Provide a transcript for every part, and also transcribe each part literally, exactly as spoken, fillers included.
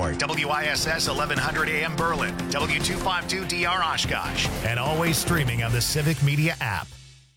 Bangor, W I S S eleven hundred A M Berlin, W two fifty-two D R Oshkosh, and always streaming on the Civic Media app.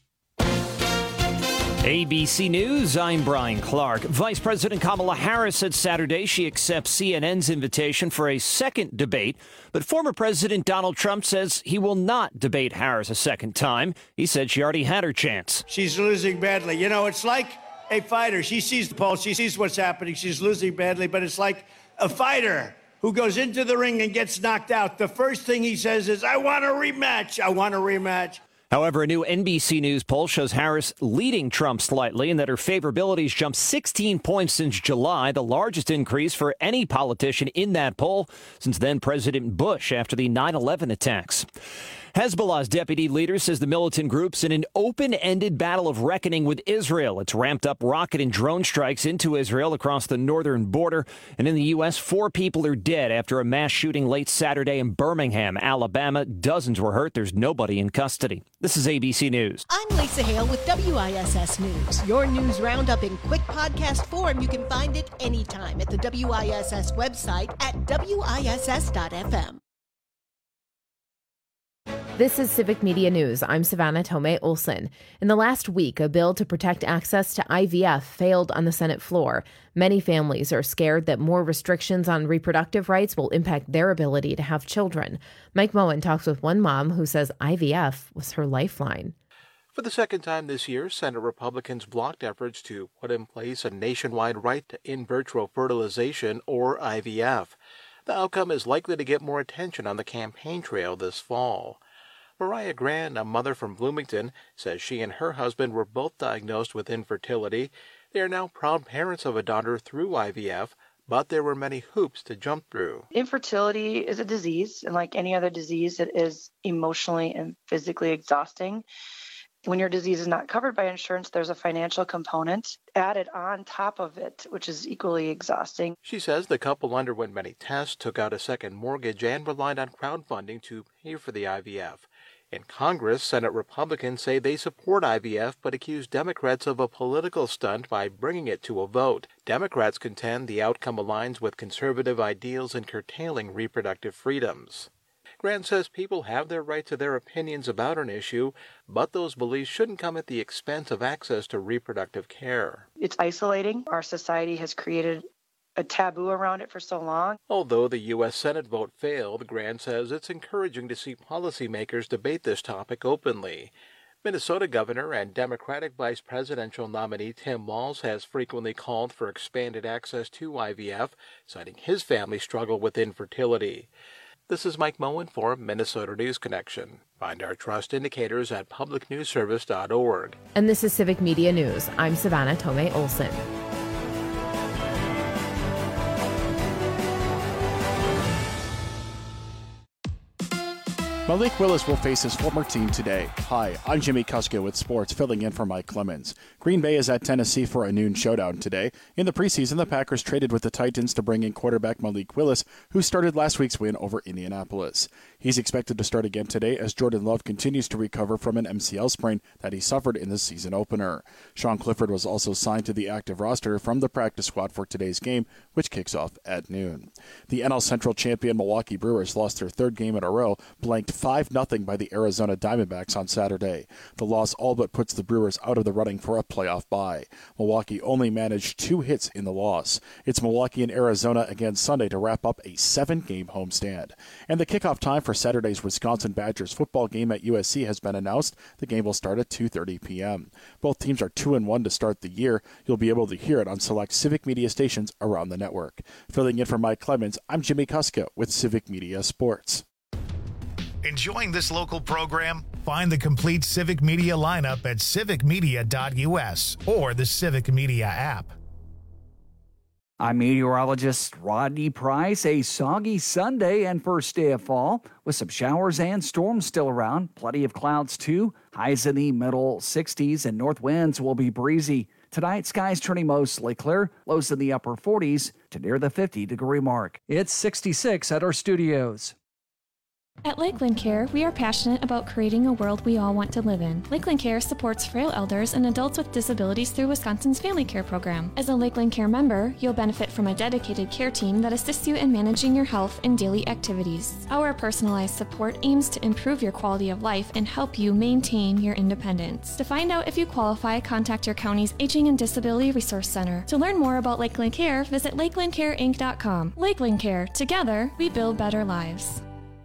A B C News, I'm Brian Clark. Vice President Kamala Harris said Saturday she accepts C N N's invitation for a second debate, but former President Donald Trump says he will not debate Harris a second time. He said she already had her chance. She's losing badly. You know, it's like a fighter. She sees the pulse. She sees what's happening. She's losing badly, but it's like a fighter who goes into the ring and gets knocked out. The first thing he says is, I want a rematch. I want a rematch. However, a new N B C News poll shows Harris leading Trump slightly and that her favorability's jumped sixteen points since July, the largest increase for any politician in that poll since then President Bush after the nine eleven attacks. Hezbollah's deputy leader says the militant group's in an open-ended battle of reckoning with Israel. It's ramped up rocket and drone strikes into Israel across the northern border. And in the U S, four people are dead after a mass shooting late Saturday in Birmingham, Alabama. Dozens were hurt. There's nobody in custody. This is A B C News. I'm Lisa Hale with W I S S News. Your news roundup in quick podcast form. You can find it anytime at the W I S S website at W I S S dot F M. This is Civic Media News. I'm Savannah Tomei Olson. In the last week, a bill to protect access to I V F failed on the Senate floor. Many families are scared that more restrictions on reproductive rights will impact their ability to have children. Mike Moen talks with one mom who says I V F was her lifeline. For the second time this year, Senate Republicans blocked efforts to put in place a nationwide right to in vitro fertilization, or I V F. The outcome is likely to get more attention on the campaign trail this fall. Mariah Grand, a mother from Bloomington, says she and her husband were both diagnosed with infertility. They are now proud parents of a daughter through I V F, but there were many hoops to jump through. Infertility is a disease, and like any other disease, it is emotionally and physically exhausting. When your disease is not covered by insurance, there's a financial component added on top of it, which is equally exhausting. She says the couple underwent many tests, took out a second mortgage, and relied on crowdfunding to pay for the I V F. In Congress, Senate Republicans say they support I V F but accuse Democrats of a political stunt by bringing it to a vote. Democrats contend the outcome aligns with conservative ideals in curtailing reproductive freedoms. Grant says people have their right to their opinions about an issue, but those beliefs shouldn't come at the expense of access to reproductive care. It's isolating. Our society has created a taboo around it for so long. Although the U S Senate vote failed, Grant says it's encouraging to see policymakers debate this topic openly. Minnesota Governor and Democratic Vice Presidential nominee Tim Walz has frequently called for expanded access to I V F, citing his family's struggle with infertility. This is Mike Moen for Minnesota News Connection. Find our trust indicators at public news service dot org. And this is Civic Media News. I'm Savannah Tomei Olson. Malik Willis will face his former team today. Hi, I'm Jimmy Kuska with sports, filling in for Mike Clemens. Green Bay is at Tennessee for a noon showdown today. In the preseason, the Packers traded with the Titans to bring in quarterback Malik Willis, who started last week's win over Indianapolis. He's expected to start again today as Jordan Love continues to recover from an M C L sprain that he suffered in the season opener. Sean Clifford was also signed to the active roster from the practice squad for today's game, which kicks off at noon. The N L Central champion Milwaukee Brewers lost their third game in a row, blanked five nothing by the Arizona Diamondbacks on Saturday. The loss all but puts the Brewers out of the running for a playoff bye. Milwaukee only managed two hits in the loss. It's Milwaukee and Arizona again Sunday to wrap up a seven-game homestand. And the kickoff time for Saturday's Wisconsin Badgers football game at U S C has been announced. The game will start at two thirty p.m. Both teams are two and one to start the year. You'll be able to hear it on select Civic Media stations around the network. Filling in for Mike Clemens, I'm Jimmy Kuska with Civic Media Sports. Enjoying this local program? Find the complete Civic Media lineup at civic media dot u s or the Civic Media app. I'm meteorologist Rodney Price. A soggy Sunday and first day of fall with some showers and storms still around. Plenty of clouds too. Highs in the middle sixties and north winds will be breezy. Tonight, skies turning mostly clear. Lows in the upper forties to near the fifty degree mark. It's sixty-six at our studios. At Lakeland Care, we are passionate about creating a world we all want to live in. Lakeland Care supports frail elders and adults with disabilities through Wisconsin's Family Care Program. As a Lakeland Care member, you'll benefit from a dedicated care team that assists you in managing your health and daily activities. Our personalized support aims to improve your quality of life and help you maintain your independence. To find out if you qualify, contact your county's Aging and Disability Resource Center. To learn more about Lakeland Care, visit lakeland care inc dot com. Lakeland Care. Together, we build better lives.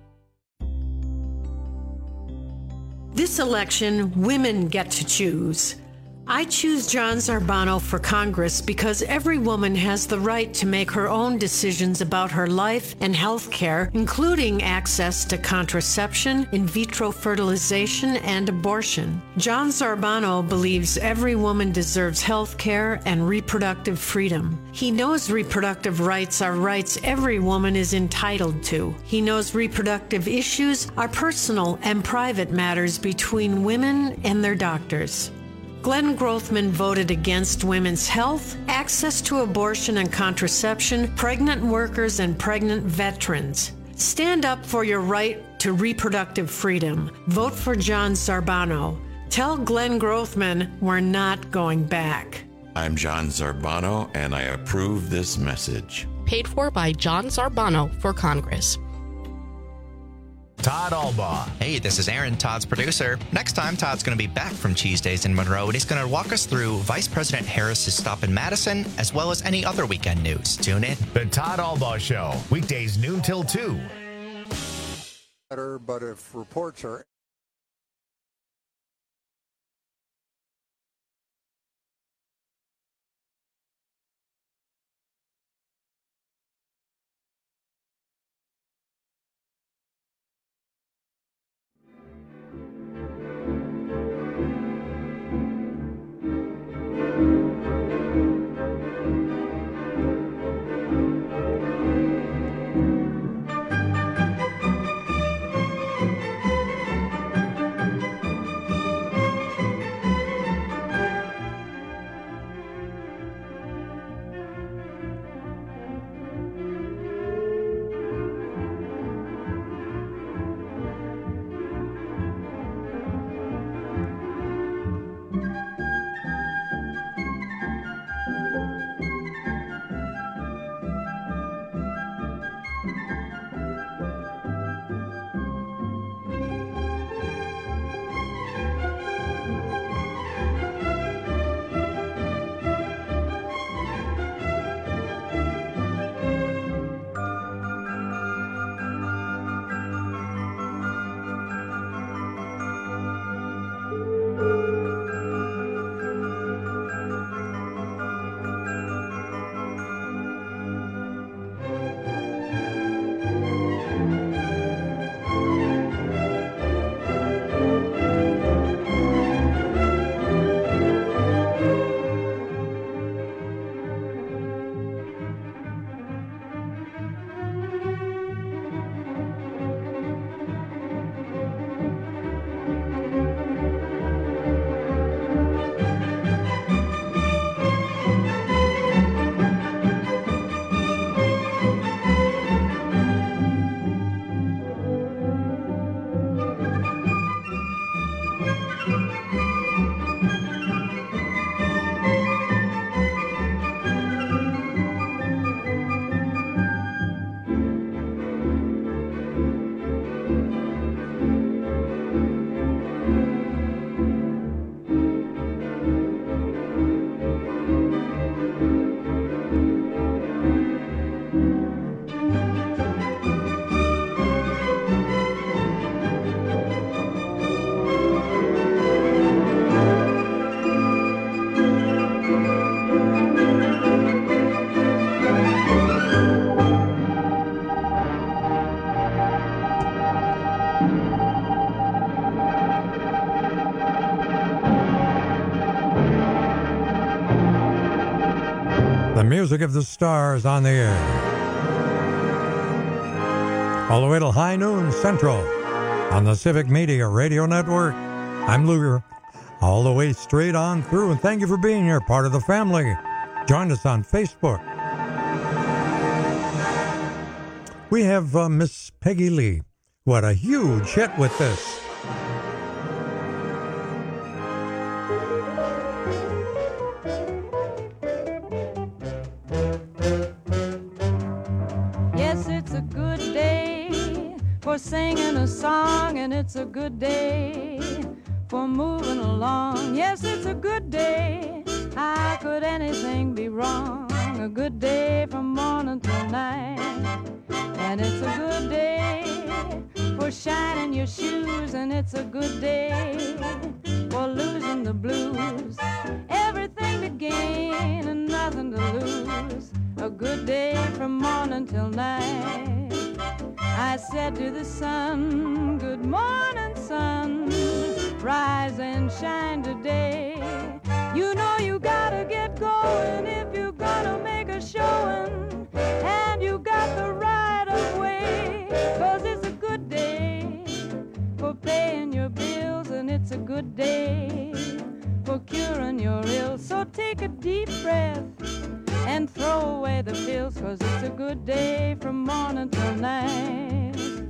This election, women get to choose. I choose John Zarbano for Congress because every woman has the right to make her own decisions about her life and health care, including access to contraception, in vitro fertilization, and abortion. John Zarbano believes every woman deserves health care and reproductive freedom. He knows reproductive rights are rights every woman is entitled to. He knows reproductive issues are personal and private matters between women and their doctors. Glenn Grothman voted against women's health, access to abortion and contraception, pregnant workers, and pregnant veterans. Stand up for your right to reproductive freedom. Vote for John Zarbano. Tell Glenn Grothman we're not going back. I'm John Zarbano, and I approve this message. Paid for by John Zarbano for Congress. Todd Albaugh. Hey, this is Aaron, Todd's producer. Next time, Todd's going to be back from Cheese Days in Monroe, and he's going to walk us through Vice President Harris's stop in Madison, as well as any other weekend news. Tune in. The Todd Albaugh Show, weekdays noon till two. But if reports are The music of the stars on the air. All the way till high noon central on the Civic Media Radio Network. I'm Luger, all the way straight on through, and thank you for being here, part of the family. Join us on Facebook. We have uh, Miss Peggy Lee, what a huge hit with this. Yes, it's a good day for singing a song, and it's a good day for moving along. Yes, it's a good day. How could anything be wrong? A good day from morning till night. And it's a good day for shining your shoes, and it's a good day for losing the blues. Everything to gain and nothing to lose. A good day from morning till night. I said to the sun, good morning, sun. Rise and shine today. You know you gotta get going if you're gonna make a showing. And you got the right of way, 'cause it's a good day for paying your bills, and it's a good day for curing your ills. So take a deep breath and throw away the pills, 'cause it's a good day from morning till night.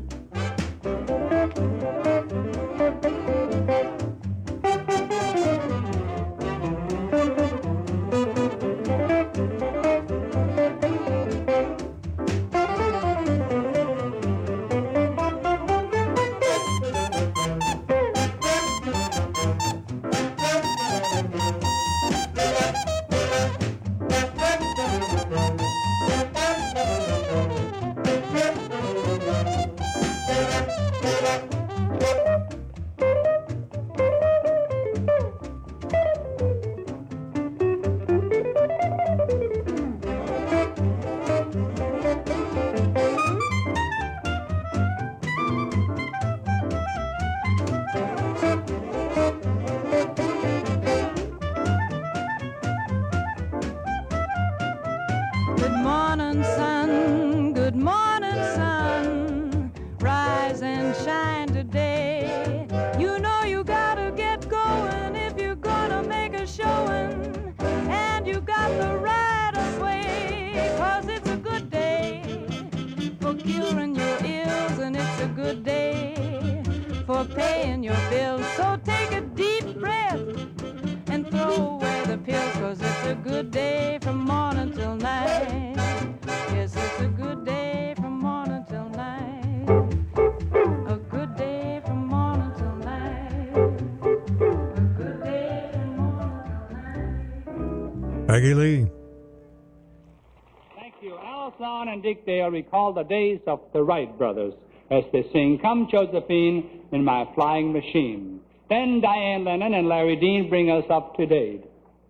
Good morning, sun. Good morning, sun. Rise and shine today. You know you gotta get going if you're gonna make a showing. And you got the right of way, 'cause it's a good day for curing your ills, and it's a good day for paying your bills. So take a deep breath and throw away the pills, 'cause it's a good day from morning till night. Yes, it's a good day from morning till night. A good day from morning till night. A good day from morning till night. Peggy Lee. Thank you. Alice Lawn and Dick Dale recall the days of the Wright brothers as they sing Come Josephine in My Flying Machine. Then Diane Lennon and Larry Dean bring us up to date.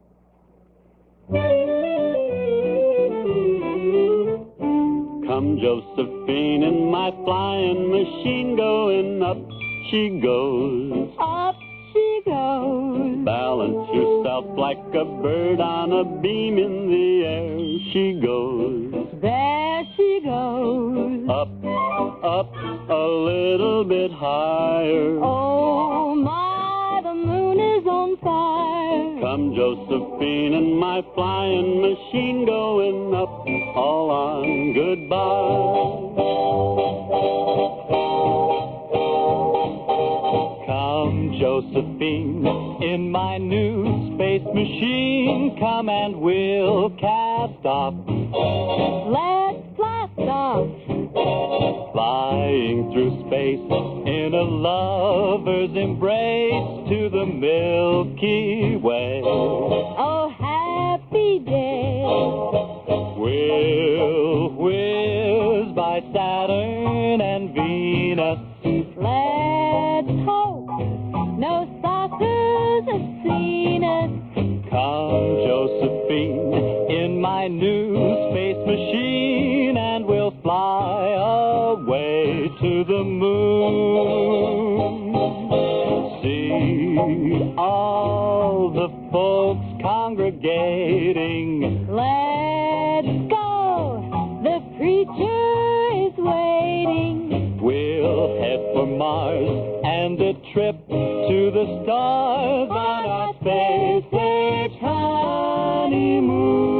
Come Josephine in my flying machine, going up she goes. Up she goes. Balance yourself like a bird on a beam, in the air she goes. There she goes. Up, up, a little bit higher. Oh my, the moon is on fire. Come Josephine in my flying machine, going up, all on goodbye. Come Josephine in my new space machine, come and we'll cast off. Let's blast off. Flying through space in a lover's embrace to the Milky Way. Oh, happy day. We'll whiz by Saturn and Venus. Let's hope no saucers have seen us. Come, Josephine, in my new space machine, and we'll fly away to the moon. See all the folks congregating. Let's go, the preacher is waiting. We'll head for Mars and a trip to the stars on our space-age honeymoon.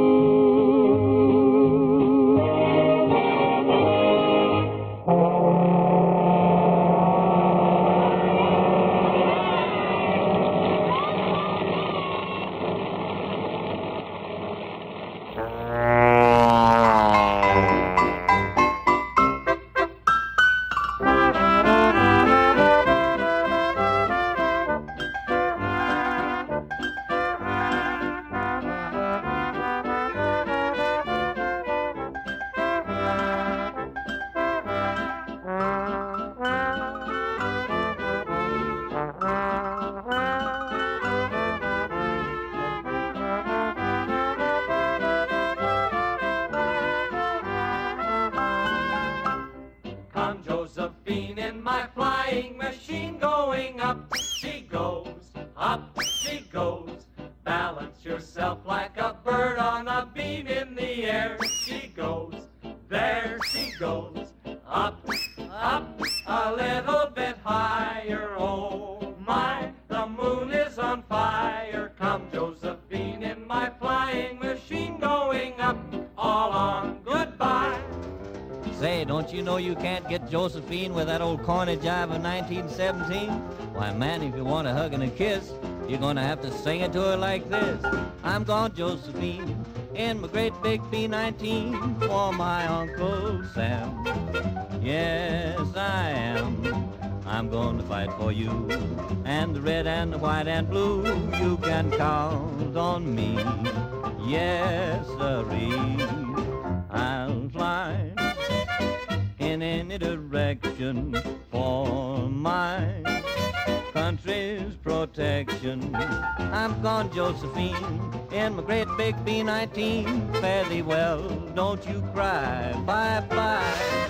Josephine in my flying machine going up. She goes, up she goes. Balance yourself like a bird on a beam in the air. She goes, there she goes. Up, up, a little bit higher. Oh my, the moon is on fire. Come, Josephine, in my flying machine going up. All on, goodbye. Say, don't you know you can't get Josephine with that old corny jive of nineteen seventeen? Why, man, if you want a hug and a kiss, you're gonna have to sing it to her like this. I'm gone, Josephine, in my great big B nineteen for my Uncle Sam. Yes, I am. I'm going to fight for you. And the red and the white and blue, you can count on me. Yes, sirree, I'll fly in any direction for my country's protection. I'm gone, Josephine, in my great big B nineteen. Fare thee well, don't you cry, bye-bye.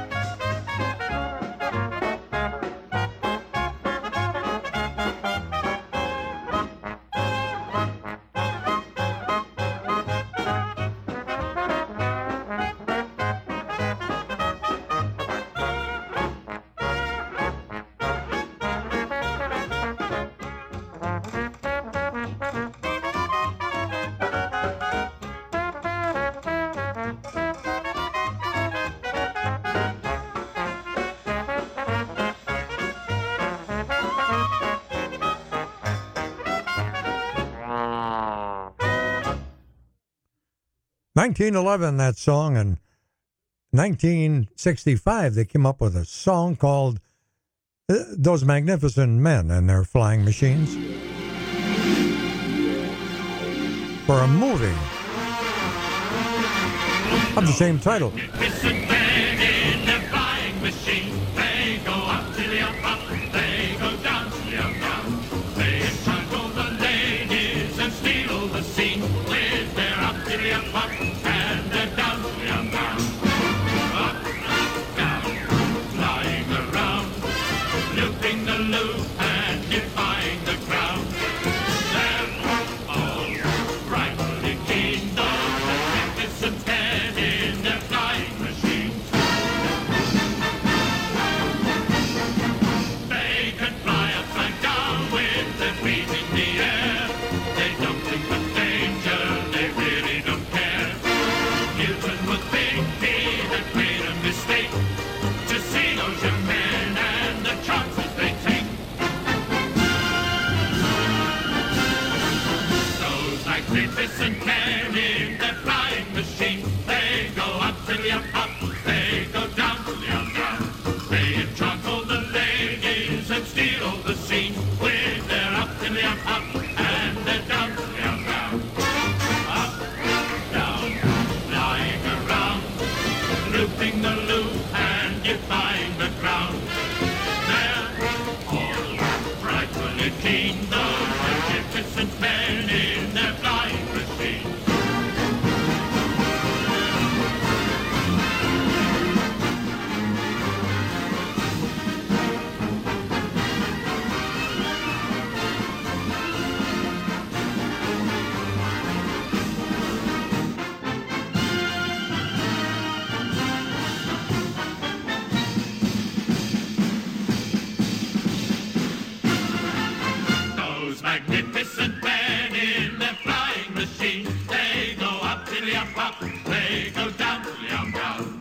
nineteen eleven, that song, and nineteen sixty-five, they came up with a song called uh, Those Magnificent Men and Their Flying Machines for a movie of the same title. Magnificent men in their flying machines. They go up to the up, up, they go down to the up, down. They enchantle the ladies and steal the scene with their up to the up, up. Magnificent men in their flying machine. They go up to the up, up. They go down to the up, down. They enchantle the ladies and steal the scene with their up to the up, up, and their down to the up, down. Up, down, flying around, looping the loop and defying the ground. They're all frightfully keen, those magnificent men in their flying machine. Those magnificent men in their flying machine. They go up to the up, up. They go down to the up, down.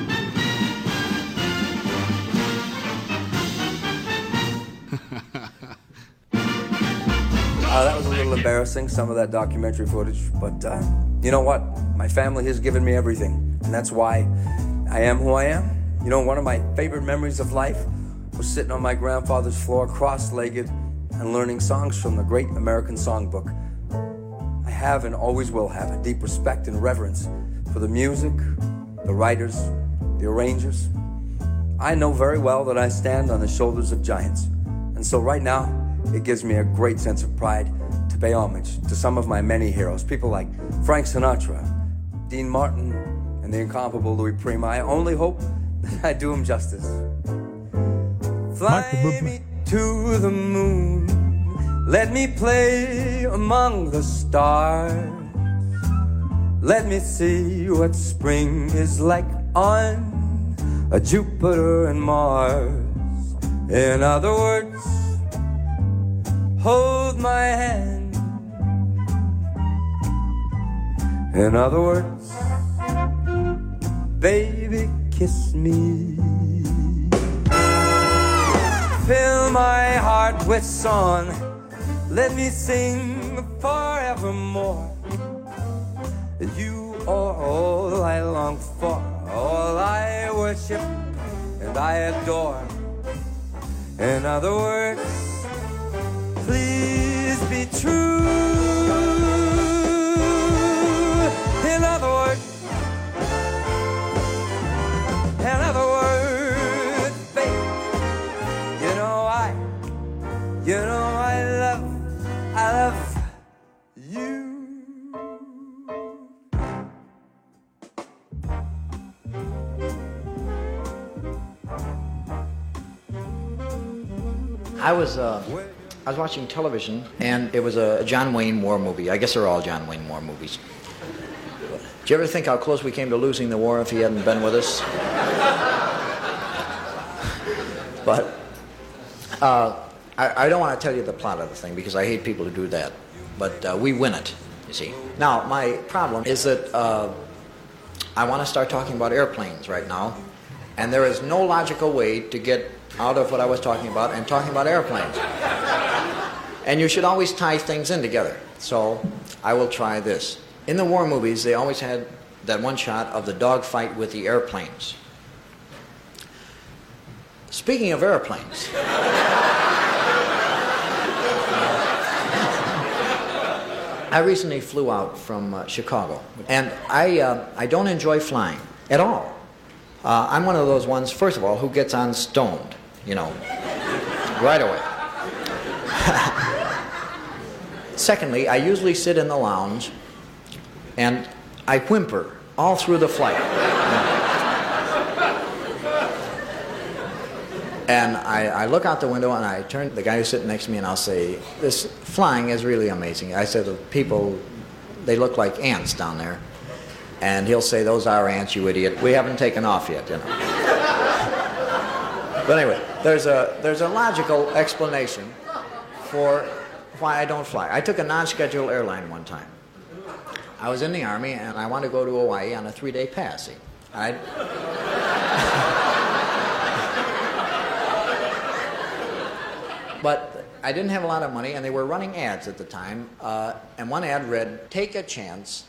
Uh, that was a little embarrassing, some of that documentary footage, but uh, you know what? My family has given me everything, and that's why I am who I am. You know, one of my favorite memories of life was sitting on my grandfather's floor, cross-legged, and learning songs from the great American Songbook. I have and always will have a deep respect and reverence for the music, the writers, the arrangers. I know very well that I stand on the shoulders of giants, and so right now, it gives me a great sense of pride to pay homage to some of my many heroes, people like Frank Sinatra, Dean Martin, and the incomparable Louis Prima. I only hope I do him justice. Fly me to the moon, let me play among the stars. Let me see what spring is like on a Jupiter and Mars. In other words, hold my hand. In other words, baby, kiss me. Fill my heart with song, let me sing forevermore. You are all I long for, all I worship and I adore. In other words, please be true. In other words, in other words, babe, you know I, you know I love, I love you. I was uh, I was watching television, and it was a John Wayne war movie. I guess they're all John Wayne war movies. Did you ever think how close we came to losing the war if he hadn't been with us? But uh, I, I don't want to tell you the plot of the thing because I hate people who do that. But uh, we win it, you see. Now, my problem is that uh, I want to start talking about airplanes right now, and there is no logical way to get out of what I was talking about and talking about airplanes. And you should always tie things in together. So I will try this. In the war movies, they always had that one shot of the dogfight with the airplanes. Speaking of airplanes, I recently flew out from uh, Chicago, and I, uh, I don't enjoy flying at all. Uh, I'm one of those ones, first of all, who gets on stoned, you know, right away. Secondly, I usually sit in the lounge and I whimper all through the flight. And I, I look out the window and I turn to the guy who's sitting next to me and I'll say, this flying is really amazing. I said, the people, they look like ants down there. And he'll say, those are ants, you idiot. We haven't taken off yet, you know. But anyway, there's a, there's a logical explanation for why I don't fly. I took a non-scheduled airline one time. I was in the Army and I wanted to go to Hawaii on a three-day pass. I But I didn't have a lot of money, and they were running ads at the time. Uh, and one ad read, "Take a chance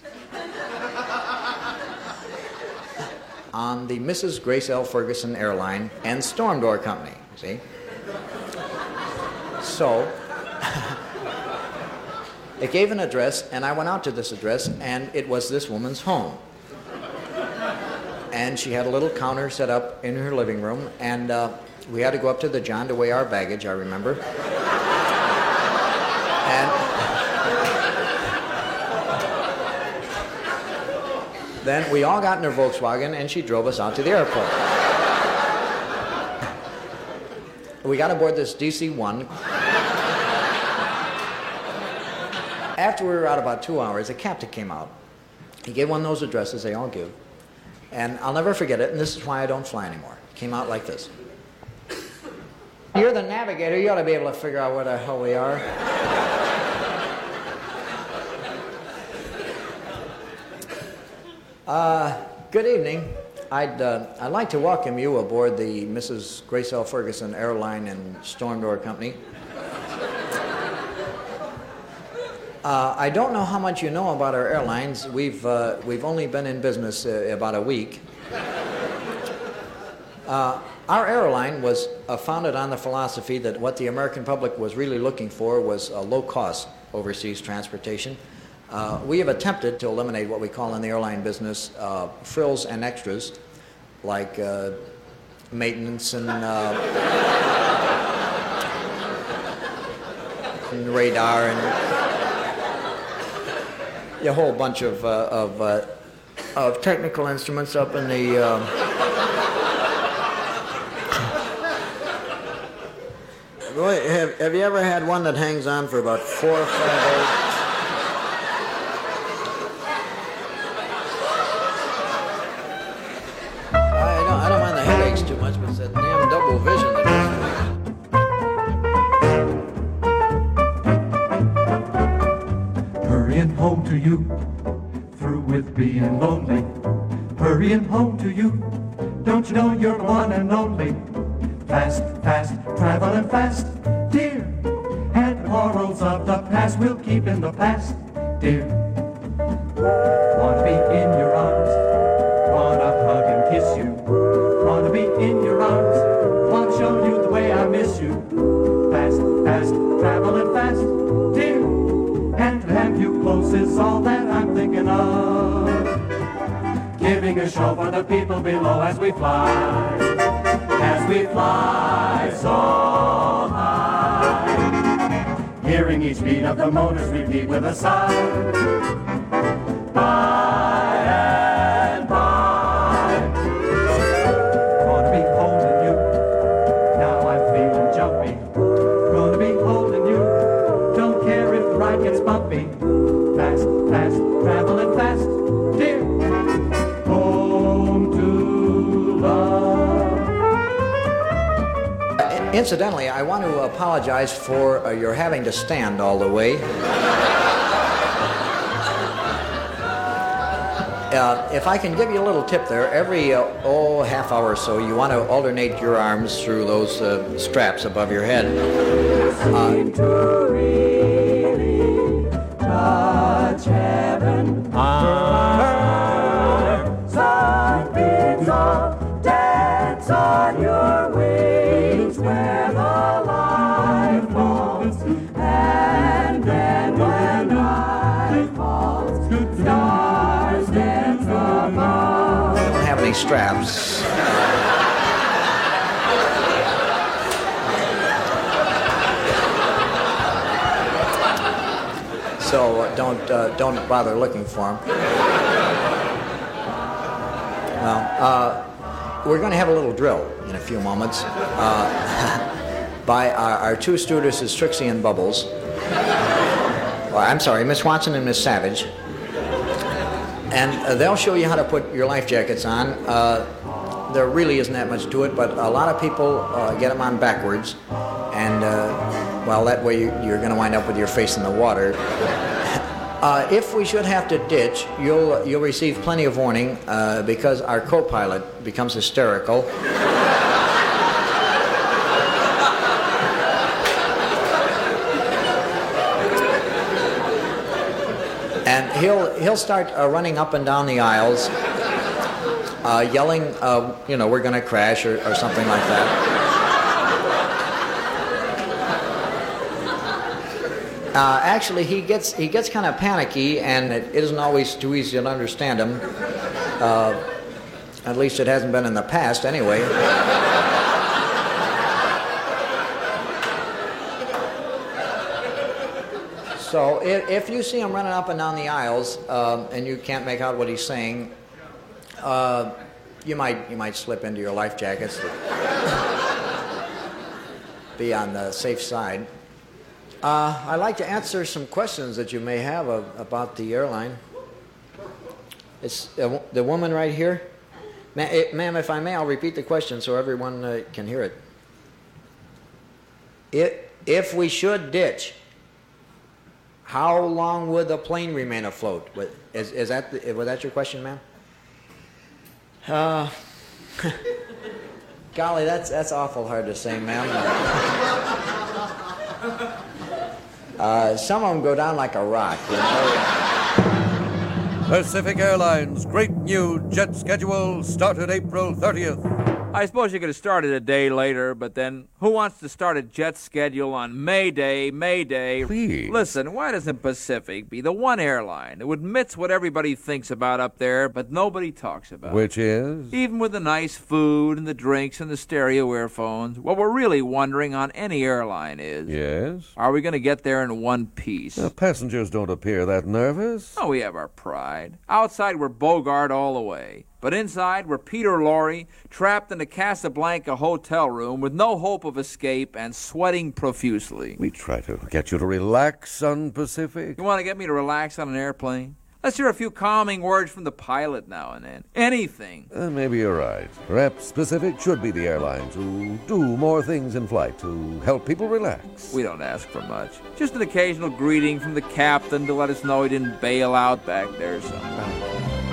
on the Missus Grace L. Ferguson Airline and Storm Door Company." See? So it gave an address, and I went out to this address, and it was this woman's home. And she had a little counter set up in her living room, and uh, we had to go up to the John to weigh our baggage, I remember. And then we all got in her Volkswagen, and she drove us out to the airport. We got aboard this D C one. After we were out about two hours, the captain came out. He gave one of those addresses they all give. And I'll never forget it, and this is why I don't fly anymore. It came out like this. You're the navigator. You ought to be able to figure out where the hell we are. Uh, good evening. I'd, uh, I'd like to welcome you aboard the Missus Grace L. Ferguson Airline and Storm Door Company. Uh, I don't know how much you know about our airlines. We've, uh, we've only been in business uh, about a week. Uh, our airline was uh, founded on the philosophy that what the American public was really looking for was a low-cost overseas transportation. Uh, we have attempted to eliminate what we call in the airline business uh, frills and extras, like uh, maintenance and, uh, and radar and a whole bunch of uh, of, uh, of technical instruments up in the uh, have, have you ever had one that hangs on for about four or five days? I don't, I don't mind the headaches too much, but it's that damn double vision that does. Hurrying home to you, through with being lonely. Hurrying home to you, don't you know you're one and only? Fast, fast, traveling fast, dear. And quarrels of the past we'll keep in the past, dear. Wanna be in your arms, wanna hug and kiss you. Wanna be in your arms, wanna show you the way I miss you. Fast, fast, traveling fast, dear. And to have you close is all that I'm thinking of. Giving a show for the people below as we fly. As we fly so high, hearing each beat of the motors repeat with a sigh. By and by, gonna be holding you, now I'm feeling jumpy. Gonna be holding you, don't care if the ride gets bumpy. Fast, fast, traveling fast, dear, home to love. Incidentally, I want to apologize for uh, your having to stand all the way. Uh, if I can give you a little tip there, every uh, oh half hour or so, you want to alternate your arms through those uh, straps above your head. Uh, touch heaven. Sunbeams of dance on your wings where the light falls, and then when night falls, stars dance above. I don't have any straps. So uh, don't uh, don't bother looking for them. Well, uh, we're going to have a little drill in a few moments uh, by our, our two stewardesses, Trixie and Bubbles. Well, I'm sorry, Miss Watson and Miss Savage. And uh, they'll show you how to put your life jackets on. Uh, there really isn't that much to it, but a lot of people uh, get them on backwards. And, uh, well, that way you, you're going to wind up with your face in the water. Uh, if we should have to ditch, you'll you'll receive plenty of warning uh, because our co-pilot becomes hysterical. And he'll he'll start uh, running up and down the aisles, uh, yelling, uh, you know, we're going to crash or, or something like that. Uh, actually, he gets he gets kind of panicky, and it isn't always too easy to understand him. Uh, at least it hasn't been in the past, anyway. So if, if you see him running up and down the aisles, um, and you can't make out what he's saying, uh, you might you might slip into your life jackets. Be on the safe side. Uh, I'd like to answer some questions that you may have uh, about the airline. It's uh, the woman right here. Ma- eh, ma'am, if I may, I'll repeat the question so everyone uh, can hear it. it. If we should ditch, how long would the plane remain afloat? Is, is that the, was that your question, ma'am? Uh, golly, that's that's awful hard to say, ma'am. Uh, some of them go down like a rock, you know? Pacific Airlines' great new jet schedule started April thirtieth. I suppose you could have started a day later, but then who wants to start a jet schedule on May Day, May Day? Please. Listen, why doesn't Pacific be the one airline that admits what everybody thinks about up there, but nobody talks about? Which is? Even with the nice food and the drinks and the stereo earphones, what we're really wondering on any airline is... Yes? Are we going to get there in one piece? The passengers don't appear that nervous. Oh, we have our pride. Outside, we're Bogart all the way. But inside were Peter Lorre, trapped in a Casablanca hotel room with no hope of escape and sweating profusely. We try to get you to relax on Pacific. You want to get me to relax on an airplane? Let's hear a few calming words from the pilot now and then. Anything. Uh, maybe you're right. Perhaps Pacific should be the airline to do more things in flight to help people relax. We don't ask for much. Just an occasional greeting from the captain to let us know he didn't bail out back there somewhere.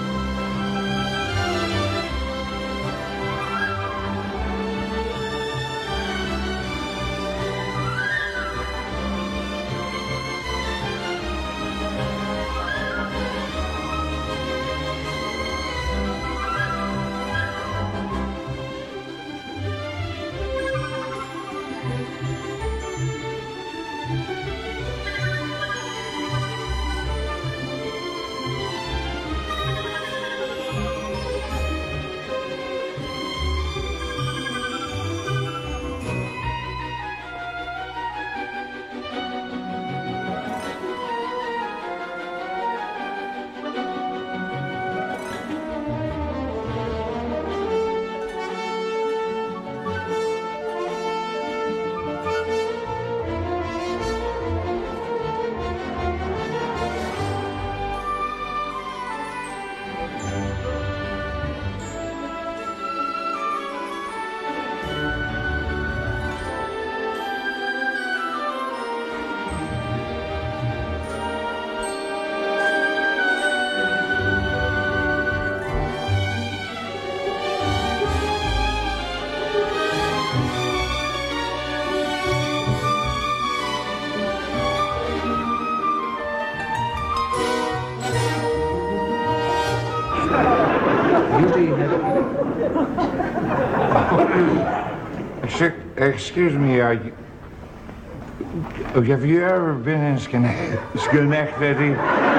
Excuse me, are you, have you ever been in Schenectady?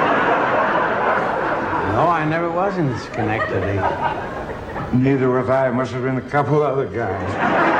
No, I never was in Schenectady. Neither was I. Must have been a couple other guys.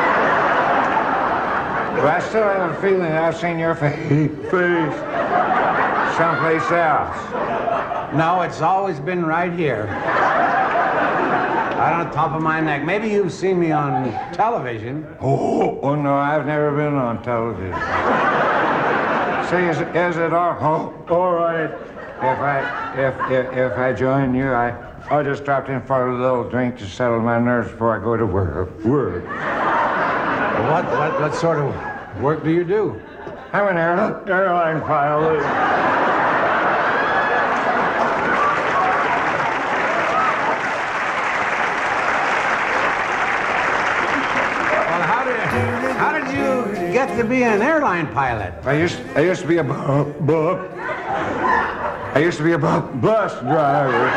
But I still have a feeling I've seen your fa- face someplace else. No, it's always been right here. Right on the top of my neck. Maybe you've seen me on television. Oh, oh no, I've never been on television. Say, is, is it all, oh, all right if I if, if if I join you? I I just dropped in for a little drink to settle my nerves before I go to work. Work. What what what sort of work do you do? I'm an air, airline pilot. Get to be an airline pilot. I used I used to be a bu- bu- I used to be a bu- bus driver,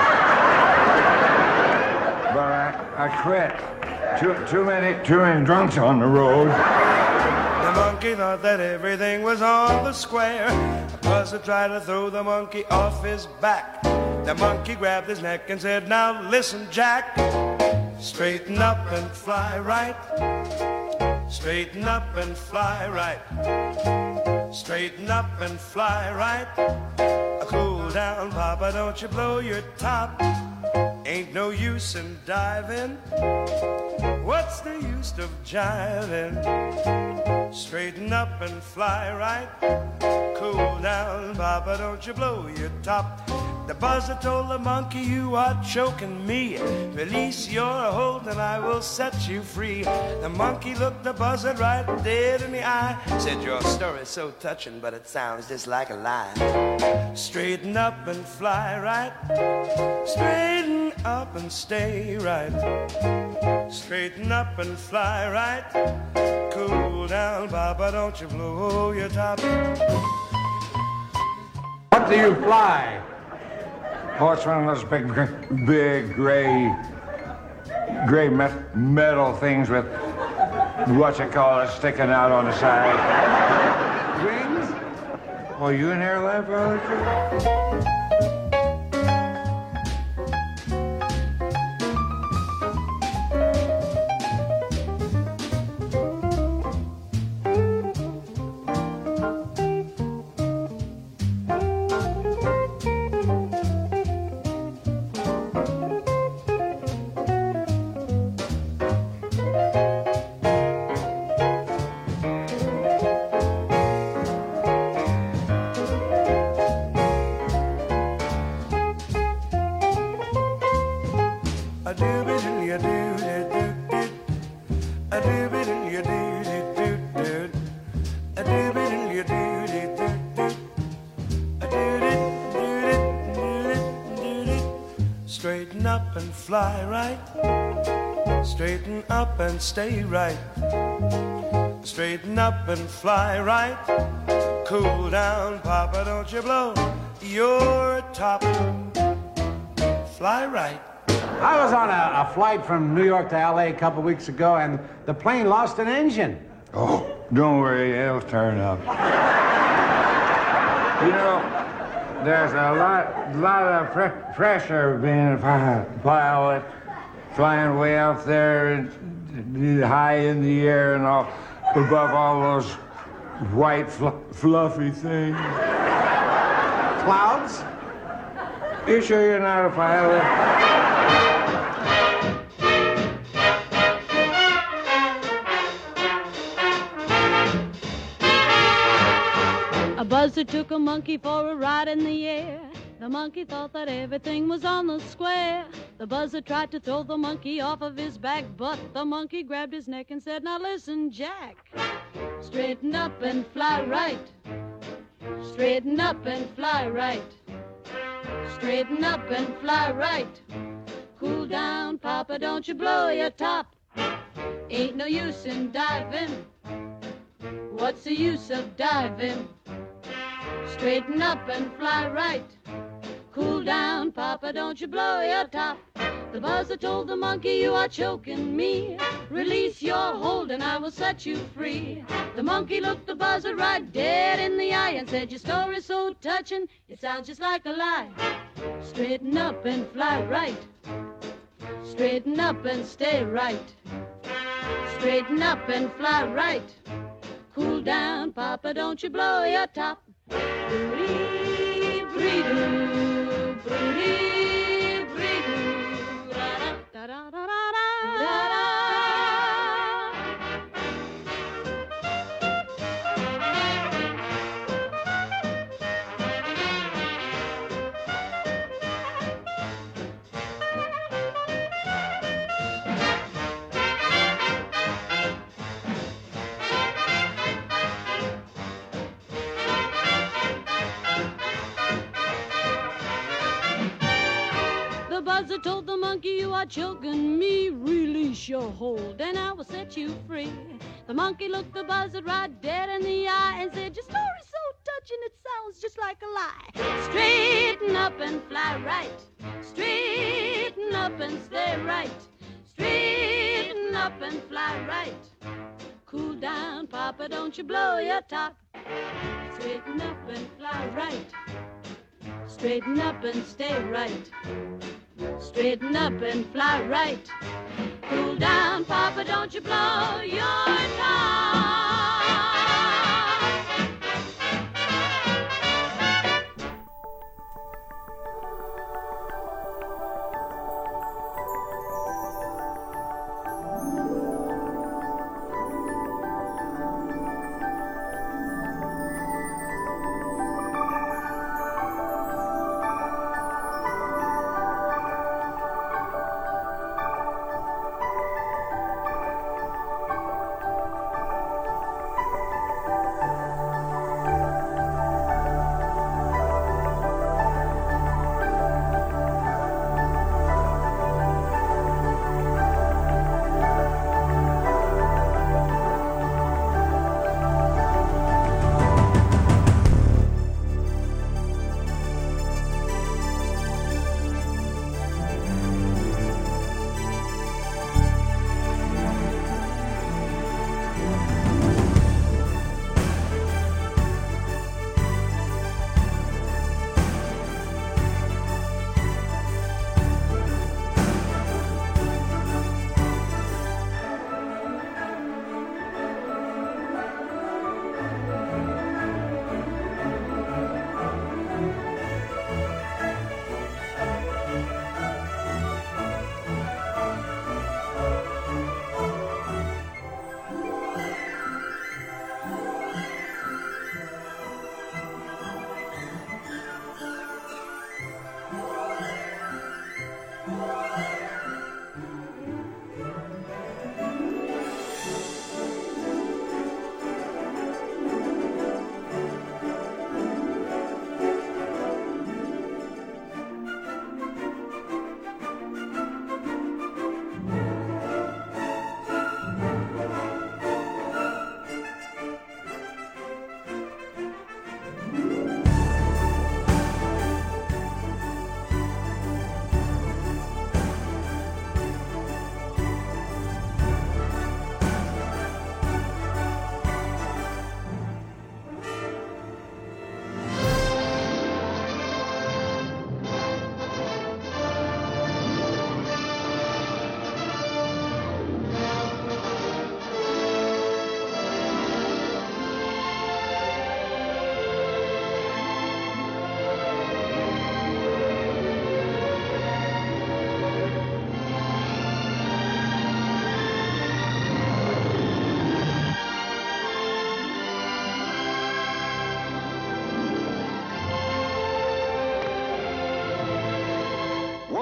but I, I quit. Too too many too many drunks on the road. The monkey thought that everything was on the square. The buzzard tried to throw the monkey off his back. The monkey grabbed his neck and said, "Now listen, Jack, straighten up and fly right. Straighten up and fly right. Straighten up and fly right. Cool down, Papa, don't you blow your top. Ain't no use in diving. What's the use of jiving? Straighten up and fly right. Cool down, Papa, don't you blow your top. The buzzard told the monkey, you are choking me. Release your hold and I will set you free. The monkey looked the buzzard right dead in the eye. Said, your story's so touching, but it sounds just like a lie. Straighten up and fly right. Straighten up and stay right. Straighten up and fly right. Cool down, Papa, don't you blow your top. What do you fly? Oh, it's one of those big, big gray, gray met- metal things with what you call it sticking out on the side. Wings? Well, you an airline pilot too? a doobie doo doo doo doo, a doobie doo doo doo doo, a doobie doo doo doo. Straighten up and fly right. Straighten up and stay right. Straighten up and fly right. Cool down, Papa, don't you blow your top. Fly right. I was on a, a flight from New York to L A a couple weeks ago, and the plane lost an engine. Oh, don't worry, it'll turn up. You know, there's a lot, lot of pre- pressure being a pilot, flying way up there, and high in the air, and all above all those white, fl- fluffy things. Clouds? You sure you're not a pilot? A buzzard took a monkey for a ride in the air. The monkey thought that everything was on the square. The buzzard tried to throw the monkey off of his back, but the monkey grabbed his neck and said, "Now listen, Jack. Straighten up and fly right. Straighten up and fly right. Straighten up and fly right. Cool down, Papa, don't you blow your top. Ain't no use in diving. What's the use of diving? Straighten up and fly right. Cool down, Papa, don't you blow your top." The buzzard told the monkey, "You are choking me. Release your hold and I will set you free." The monkey looked the buzzard right dead in the eye and said, "Your story's so touching, it sounds just like a lie. Straighten up and fly right. Straighten up and stay right. Straighten up and fly right. Cool down, Papa, don't you blow your top." Bree, bree, doo, bree, bree, doo, da da da da da da da. The buzzard told the monkey, "You are choking me. Release your hold and I will set you free." The monkey looked the buzzard right dead in the eye and said, "Your story's so touching, it sounds just like a lie. Straighten up and fly right. Straighten up and stay right. Straighten up and fly right. Cool down, Papa, don't you blow your top. Straighten up and fly right. Straighten up and stay right. Straighten up and fly right. Cool down, Papa, don't you blow your top."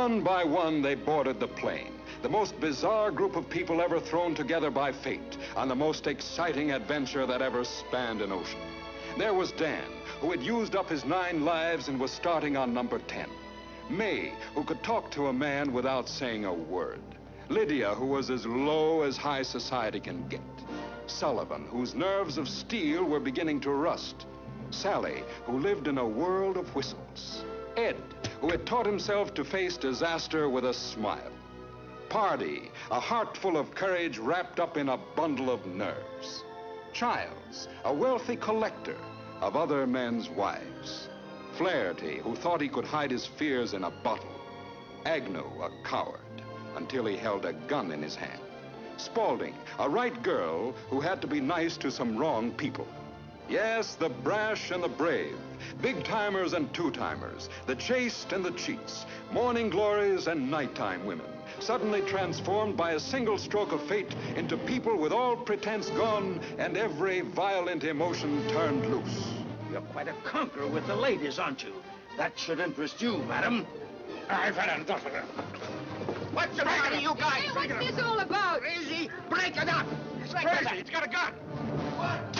One by one, they boarded the plane. The most bizarre group of people ever thrown together by fate on the most exciting adventure that ever spanned an ocean. There was Dan, who had used up his nine lives and was starting on number ten. May, who could talk to a man without saying a word. Lydia, who was as low as high society can get. Sullivan, whose nerves of steel were beginning to rust. Sally, who lived in a world of whistles. Ed, who had taught himself to face disaster with a smile. Pardy, a heart full of courage wrapped up in a bundle of nerves. Childs, a wealthy collector of other men's wives. Flaherty, who thought he could hide his fears in a bottle. Agnew, a coward, until he held a gun in his hand. Spaulding, a right girl who had to be nice to some wrong people. Yes, the brash and the brave, big-timers and two-timers, the chaste and the cheats, morning glories and nighttime women, suddenly transformed by a single stroke of fate into people with all pretense gone and every violent emotion turned loose. You're quite a conqueror with the ladies, aren't you? That should interest you, madam. I've had enough of it. What's the matter, you guys? Hey, what's this all about? Crazy? Break it up. It's crazy. It's got a gun. What?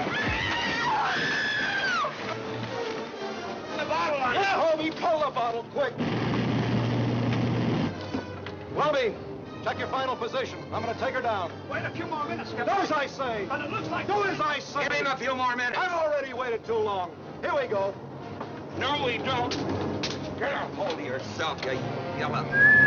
The bottle on it. Yeah, homie, pull the bottle, quick. Welby, check your final position. I'm going to take her down. Wait a few more minutes, Skipper. Do as I say. But it looks like... Do as I say. Give him a few more minutes. I've already waited too long. Here we go. No, we don't. Get a hold of yourself, you yellow.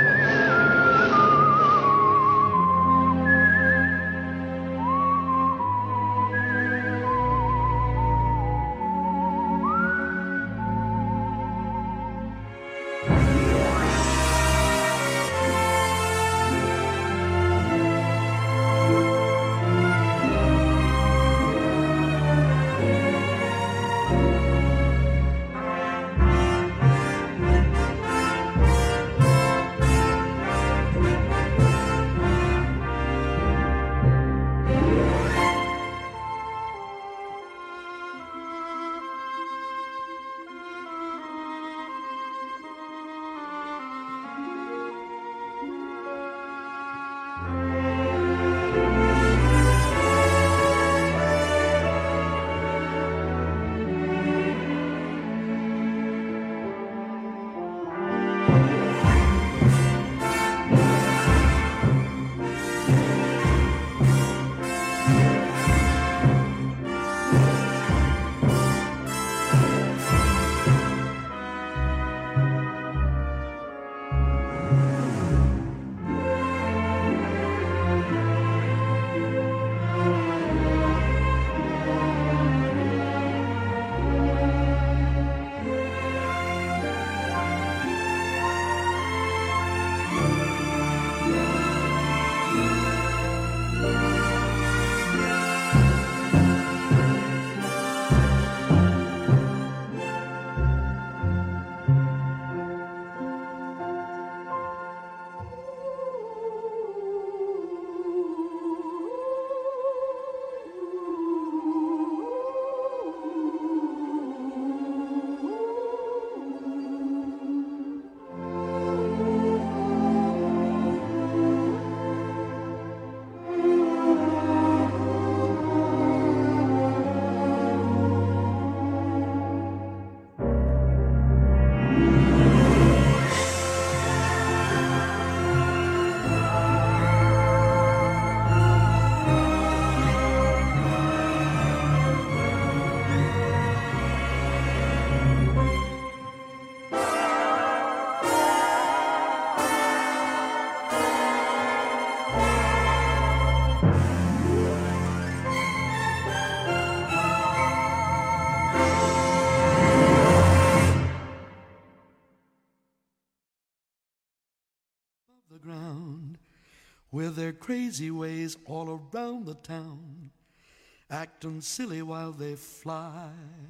with their crazy ways all around the town, acting silly while they fly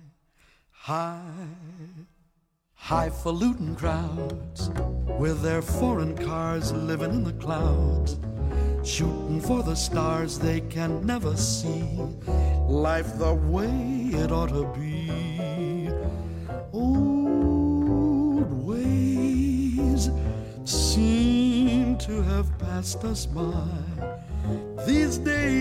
high. Highfalutin crowds with their foreign cars living in the clouds, shooting for the stars they can never see, life the way it ought to be. Old ways to have passed us by. These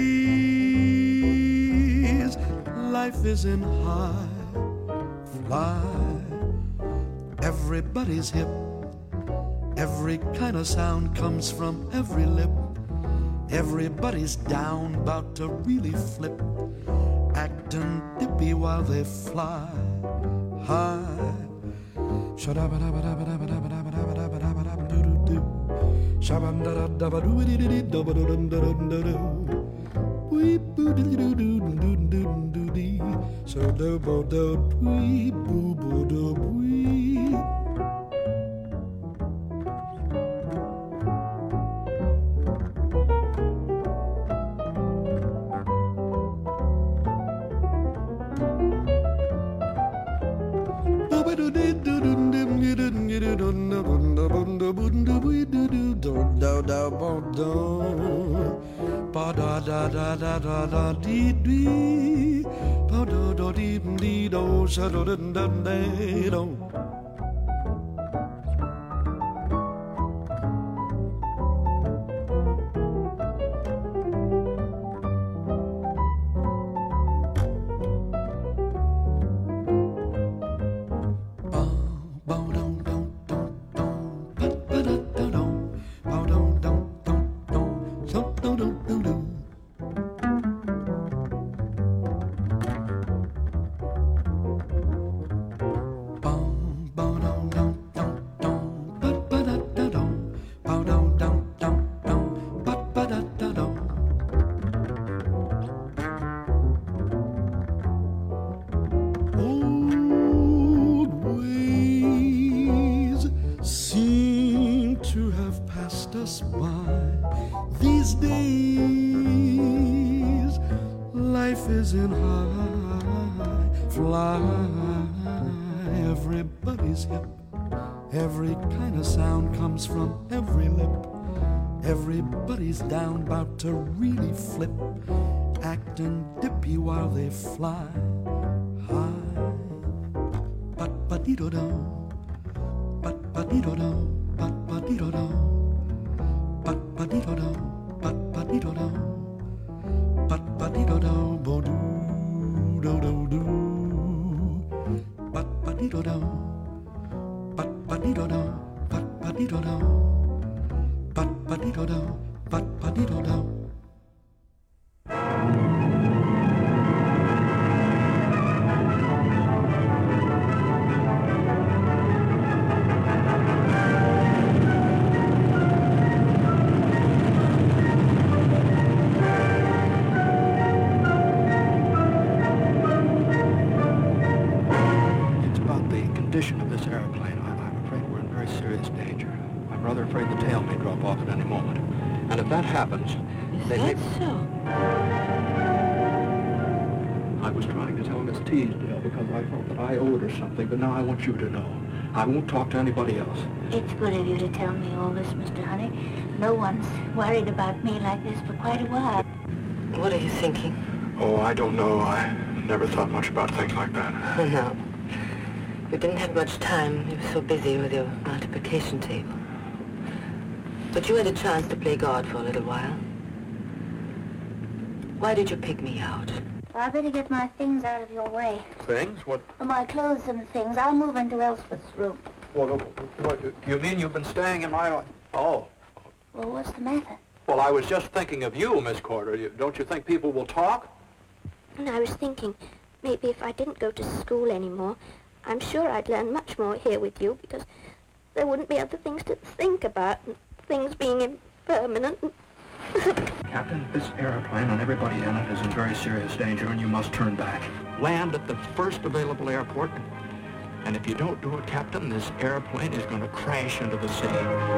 days, life is in high fly. Everybody's hip. Every kind of sound comes from every lip. Everybody's down, about to really flip, acting dippy while they fly high. Ba da da da da da da dee dee, ba da da dee dee do, sha da da da da do. Everybody's hip. Every kind of sound comes from every lip. Everybody's down, about to really flip, acting dippy while they fly high. But but dee do do, but but dee do do, but but dee do do, but but dee do do, but but dee do do, but but dee do do, bo do do do do. But but dee do do, but but dee do do, but but dee do do, but but dee do do, but but dee do do. Happens, they may... so? I was trying to tell Miss Teasdale because I felt that I owed her something, but now I want you to know. I won't talk to anybody else. It's good of you to tell me all this, Mister Honey. No one's worried about me like this for quite a while. What are you thinking? Oh, I don't know. I never thought much about things like that. Oh, no. You didn't have much time. You were so busy with your multiplication table. But you had a chance to play God for a little while. Why did you pick me out? Well, I better get my things out of your way. Things? What? My clothes and things. I'll move into Elspeth's room. Well, what, you mean you've been staying in my... Oh. Well, what's the matter? Well, I was just thinking of you, Miss Corder. You, don't you think people will talk? And I was thinking, maybe if I didn't go to school anymore, I'm sure I'd learn much more here with you, because there wouldn't be other things to think about, and things being impermanent. Captain, this airplane and everybody in it is in very serious danger, and you must turn back. Land at the first available airport, and if you don't do it, Captain, this airplane is going to crash into the sea.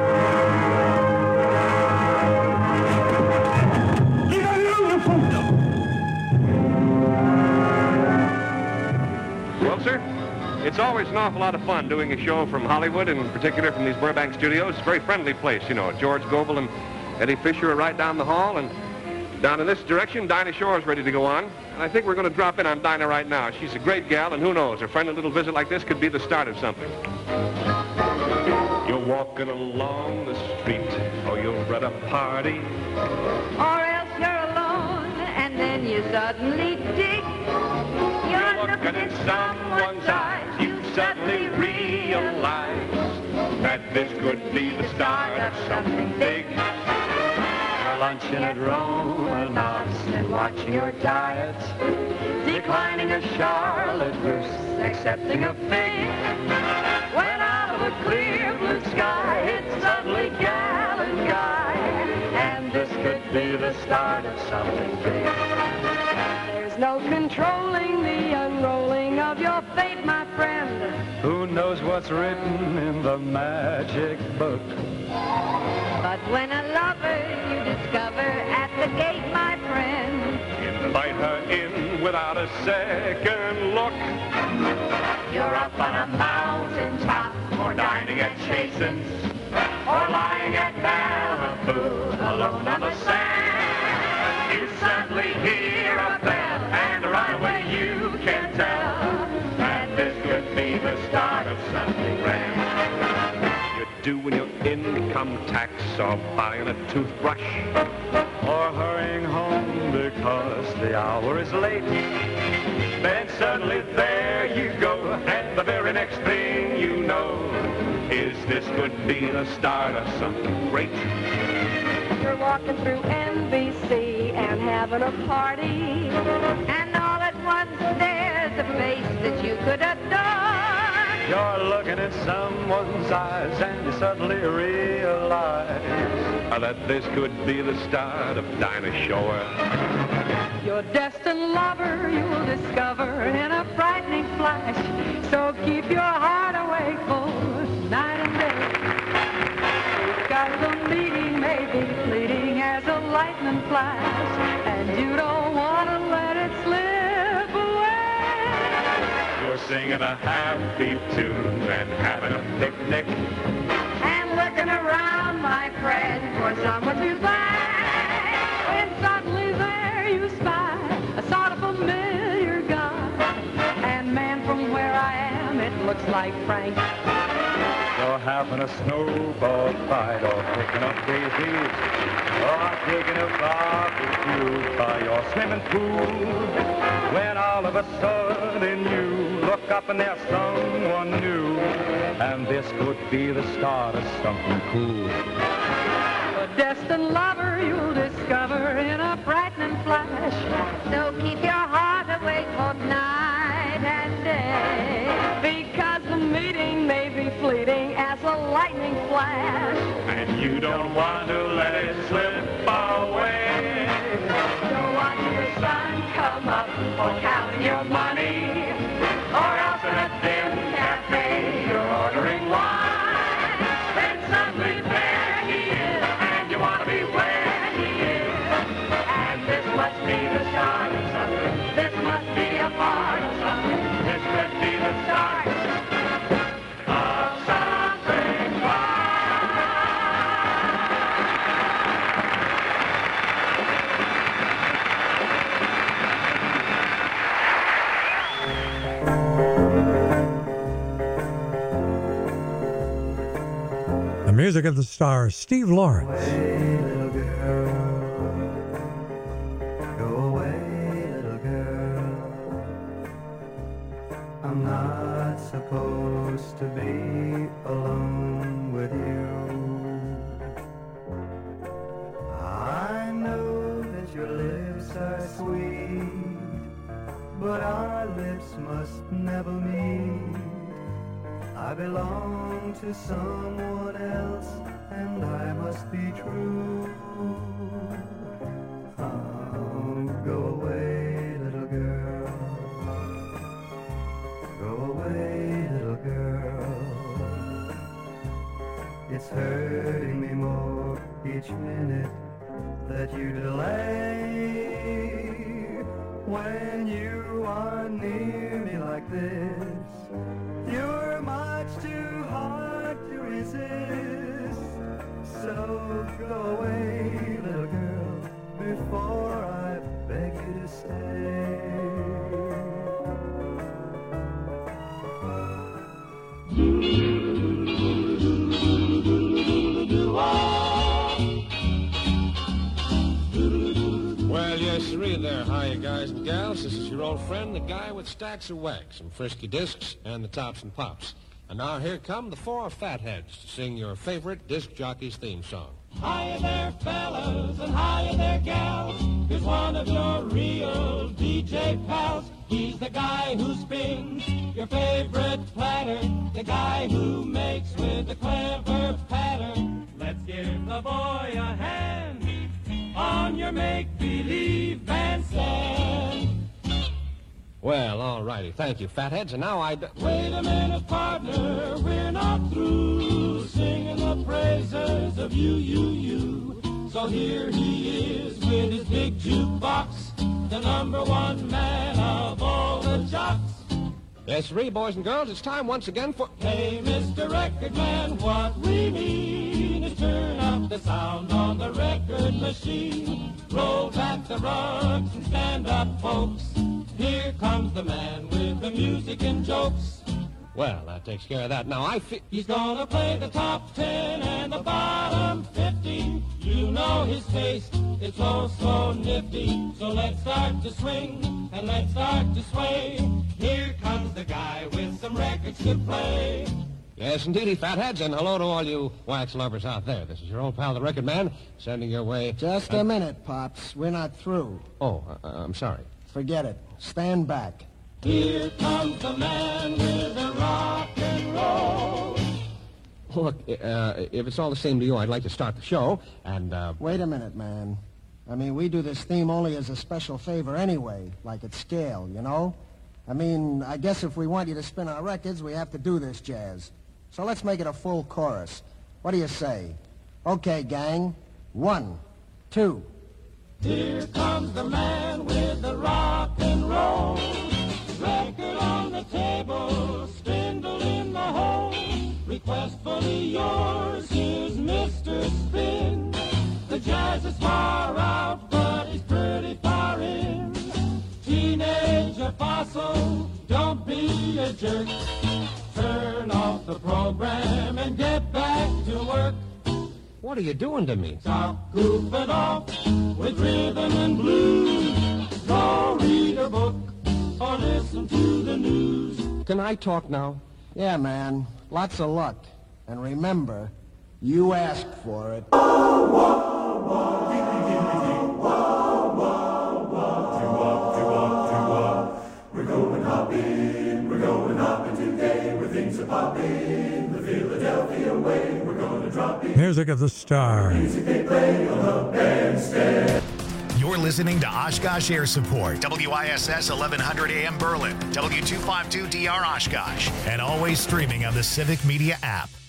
Well, sir, it's always an awful lot of fun doing a show from Hollywood, and in particular from these Burbank studios. It's a very friendly place, you know. George Gobel and Eddie Fisher are right down the hall, and down in this direction, Dinah Shore is ready to go on. And I think we're going to drop in on Dinah right now. She's a great gal, and who knows, a friendly little visit like this could be the start of something. You'll walk walking along the street, or you're at a party, or else you're alone, and then you suddenly dig. You're looking in someone's eyes, you suddenly realize that this could be the start of something big. You're lunching at Romanoff's and watching your diet, declining a Charlotte Russe, accepting a fig. When out of a clear blue sky, it's suddenly gal and guy, and this could be the start of something big. There's no controlling the unrolling of your fate, my friend. Who knows what's written in the magic book? But when a lover you discover at the gate, my friend, invite her in without a second look. You're up on a mountain top, or dining at Chasen's, or lying at Malibu, alone on the sand. You suddenly hear a bell, and right away you can tell that this could be the start of something grand. Doing your income tax, or buying a toothbrush, or hurrying home because the hour is late. Then suddenly there you go, and the very next thing you know is this could be the start of something great. You're walking through N B C and having a party, and all at once there's a face that you could adore. You're looking in someone's eyes and you suddenly realize that this could be the start of Dinah Shore. Your destined lover you'll discover in a frightening flash, so keep your heart awake both night and day. Because the meeting may be fleeting as a lightning flash, and you don't want to let it slip away. You're singing a half-beat tune and having a picnic, and looking around, my friend, for someone to thank, when suddenly there you spy a sort of familiar guy, and man, from where I am, it looks like Frank. You're having a snowball fight, or picking up daisies, or taking a barbecue by your swimming pool, when all of a sudden you look up and there's someone new, and this could be the start of something cool. A destined lover you'll discover in a frightening flash, so keep your heart awake both night and day, because the meeting may be fleeting as a lightning flash, and you don't want to let it slip away. You're watching the sun come up, or counting your money, or else in a dim cafe you're ordering wine. Then suddenly there he is, and you want to be where he is, and this must be the start of something. This must be a part of something. This could be the start of something Music of the Stars, Steve Lawrence. Go away, little girl. Go away, little girl. I'm not supposed to be alone with you. I know that your lips are sweet, but our lips must never meet. I belong to someone else, and I must be true. Oh, go away, little girl. Go away, little girl. It's hurting me more each minute that you delay. When you are near me like this, you're much too hard to resist. So go away, little girl, before I beg you to stay. are you, guys and gals? This is your old friend, the guy with stacks of wax, some frisky discs, and the tops and pops. And now here come the four fatheads to sing your favorite disc jockey's theme song. Hiya there, fellas, and hiya there, gals. Here's one of your real D J pals. He's the guy who spins your favorite platter, the guy who makes with a clever pattern. Let's give the boy a hand on your make-believe bandstand. Well, all righty. Thank you, fatheads. And now I... D- Wait a minute, partner, we're not through singing the praises of you, you, you. So here he is with his big jukebox, the number one man of all the jocks. Yes, three boys and girls, it's time once again for... Hey, Mister Record Man, what we mean is turn up the sound on the record machine. Roll back the rugs and stand up, folks. Here comes the man with the music and jokes. Well, that takes care of that. Now, I feel... He's gonna play the top ten and the bottom fifty. You know his taste, it's oh so nifty. So let's start to swing and let's start to sway. Here comes the guy with some records to play. Yes, indeedy, fatheads, and hello to all you wax lovers out there. This is your old pal, the Record Man, sending your way... Just a minute, Pops. We're not through. Oh, uh, I'm sorry. Forget it. Stand back. Here comes the man with the rock and roll. Look, uh, if it's all the same to you, I'd like to start the show, and, uh... Wait a minute, man. I mean, we do this theme only as a special favor anyway, like at scale, you know? I mean, I guess if we want you to spin our records, we have to do this jazz. So let's make it a full chorus. What do you say? Okay, gang. One, two. Here comes the man with the rock and roll. Record on the table, spindle in the hole. Requestfully yours, here's Mister Spin. The jazz is far out, but he's pretty far in. Teenager fossil, don't be a jerk. Turn off the program and get back to work. What are you doing to me? Stop goofing off with rhythm and blues. Go read a book or listen to the news. Can I talk now? Yeah, man. Lots of luck. And remember, you asked for it. We're going hopping, we're going hopping today, where things are popping, the Philadelphia way. We're gonna drop in. Music of the Stars. Music they play on the bandstand. You're listening to Oshkosh Air Support, W I S S eleven hundred A M Berlin, W two fifty-two D R Oshkosh, and always streaming on the Civic Media app.